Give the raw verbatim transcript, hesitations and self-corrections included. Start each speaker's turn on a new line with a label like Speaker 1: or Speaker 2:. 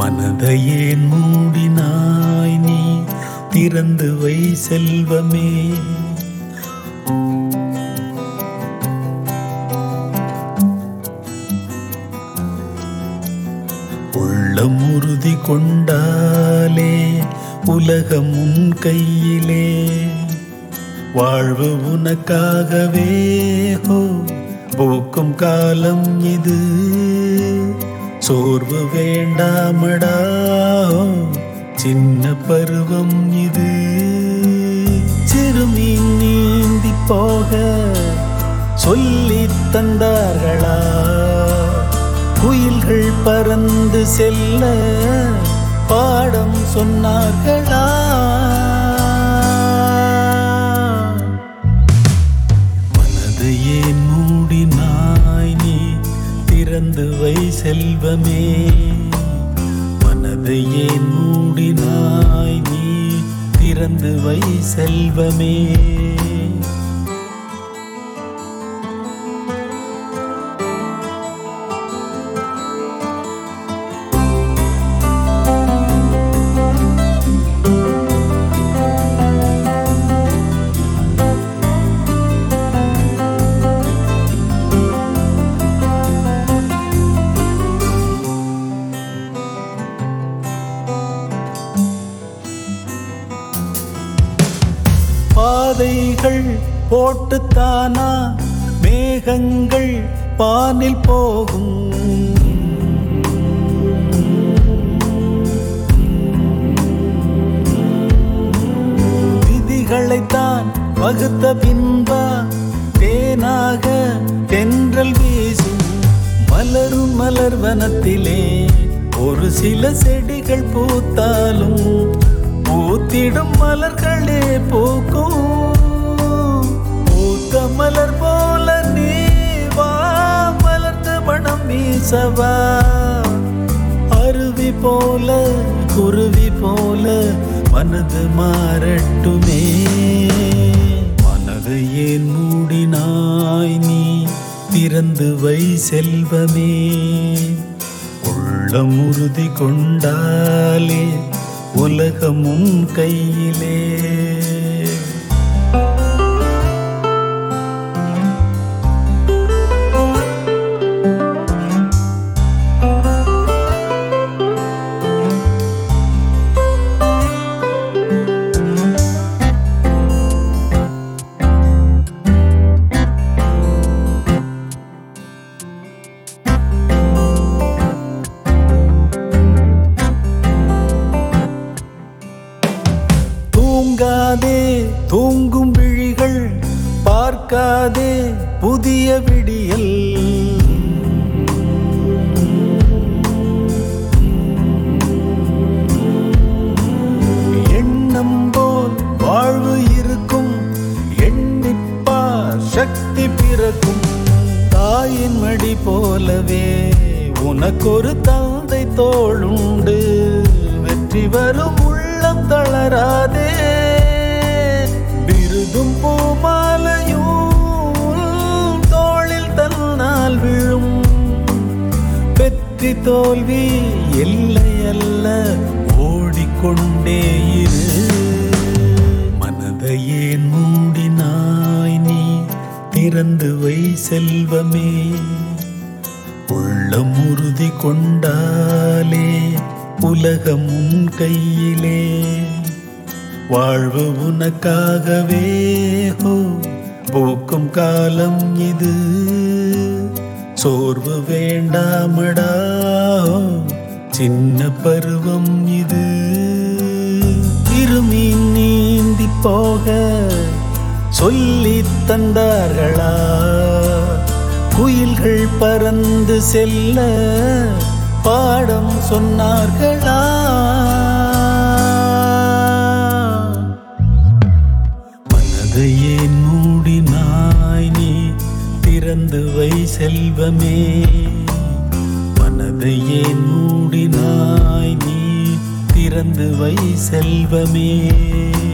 Speaker 1: மனதையே மூடினாய் நீ திறந்து வை செல்வமே. உள்ளம் உறுதி கொண்டாலே உலகம் உன் கையிலே. வாழ்வு உனக்காகவே ஹோ போக்கும் காலம் இது. சோர்வு வேண்டாமடா சின்ன பருவம் இது. சிறுமீன் நீந்தி போக சொல்லி தந்தார்களா? குயில்கள் பறந்து செல்ல பாடம் சொன்னார்களா? மனதையே மூடினாய் நீ திறந்து வை செல்வமே. மனதையே மூடினாய் நீ திறந்து வை செல்வமே. பாதைகள் போட்டுத்தானா மேகங்கள் பானில் போகும்? விதிகளைத்தான் வகுத்த பின்பா தேனாக தென்றல் வீசும். மலரும் மலர்வனத்திலே ஒரு சில செடிகள் பூத்தாலும் பூத்திடும் மலர்களே பூக்கும். பூத்த மலர் போல நீ வா மலர்ந்து மனம் வீசவா. அருவி போல குருவி போல மனது மாறட்டுமே. மனதை ஏன் மூடினாய் நீ திறந்து வை செல்வமே. உள்ளம் உறுதி கொண்டாலே உலகம் உன் கையிலே. தூங்காதே தூங்கும் விழிகள் பார்க்காதே புதிய விடியல். எண்ணம் போல் வாழ்வு இருக்கும் எண்ணிப்பார் சக்தி பிறக்கும். தாயின் மடி போலவே உனக்கொரு தந்தை தோளுண்டு. வெற்றி வரும் உள்ளம் தளராதே. விருதும் பூமாலையும் தோளில் தன்னால் விழும். வெற்றி தோல்வி எல்லை அல்ல ஓடிக்கொண்டே இரு. மனதையே மூடினாய் நீ திறந்து வை செல்வமே. உள்ளம் உறுதி கொண்டாலே உலகம் உன் கையிலே. வாழ்வு உனக்காகவே ஹோ போக்கும் காலம் இது. சோர்வு வேண்டாமடா சின்ன பருவம் இது. திருமீன் நீந்தி போக சொல்லி தந்தார்களா? குயில்கள் பறந்து செல்ல பாடம் சொன்னார்களா? மனதையே மூடினாய் நீ திறந்து வை செல்வமே. மனதையே மூடினாய் நீ திறந்து வை செல்வமே.